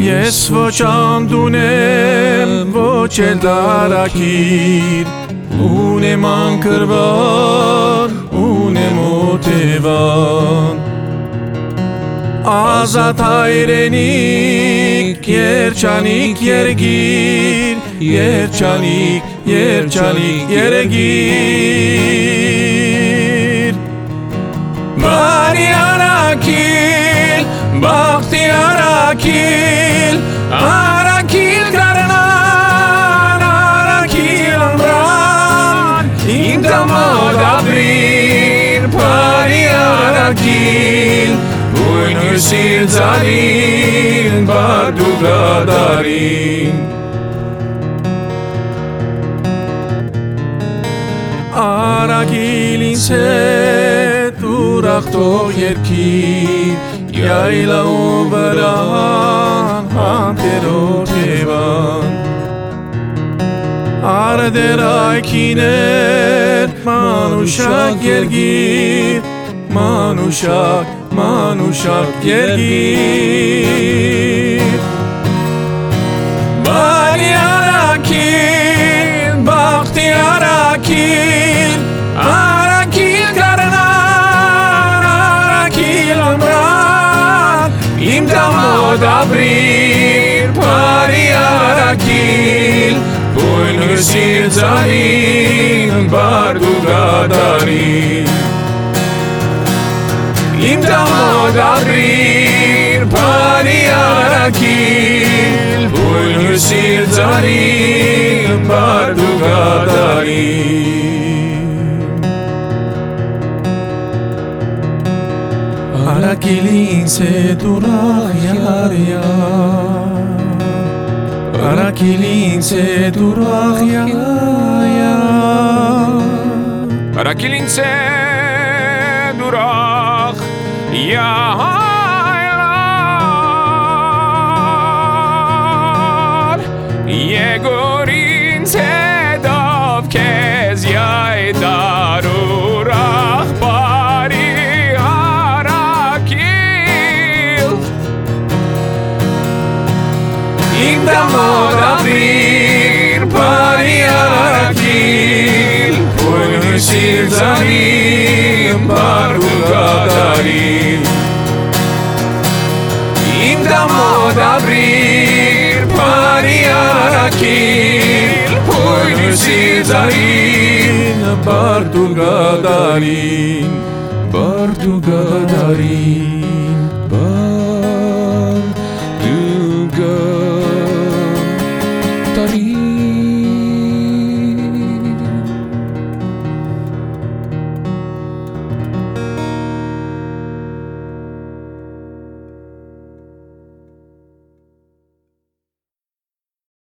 Ես ոչ անդունեմ, ոչ էլ դարակիր, ունեմ անկրվան, ունեմ օթևան, ազատ հայրենիք, երջանիկ երգիր, երջանիկ, երջանիկ երգիր, բարի արաքիլ, բախտի արաքիլ, արաքիլ կրնան, արաքիլ ամրան, իմ դամոտ ապրիր, բարի արաքիլ, ույն հյուսիր ձարին, բարդու գադարին, արաքիլ ինձ հետ ուրախ թող երգիր, Yaylağı varan hanterot evan Arder kiner manuşak yergir Manuşak yergir Bari arakil, bakti arakil Arakil karanan, arakil amran Im damod abrir, bari arakil Boyn hüsir zarin, bardu gadarin Im damod abrir, bari arakil Boyn hüsir zarin, bardu gadarin Arakilin se durah yar yar Arakilin se durah yar yar Arakilin se durah yar Yegorin se dav kez yay darurah bari arakil Im damod abrir bari arakil Boyn hüsir zarin bardu gadarin Im damod abrir bari arakil Boyn hüsir zarin bardu gadarin Bardu gadarin Bardu gadarin